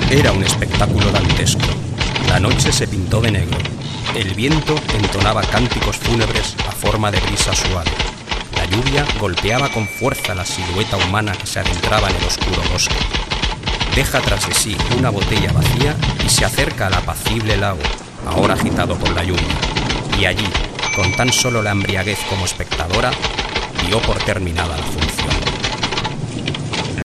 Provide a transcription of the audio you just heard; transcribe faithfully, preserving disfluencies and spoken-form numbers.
Era un espectáculo dantesco. La noche se pintó de negro. El viento entonaba cánticos fúnebres a forma de brisa suave. La lluvia golpeaba con fuerza la silueta humana que se adentraba en el oscuro bosque. Deja tras de sí una botella vacía y se acerca al apacible lago, ahora agitado por la lluvia. Y allí, con tan solo la embriaguez como espectadora, dio por terminada la función.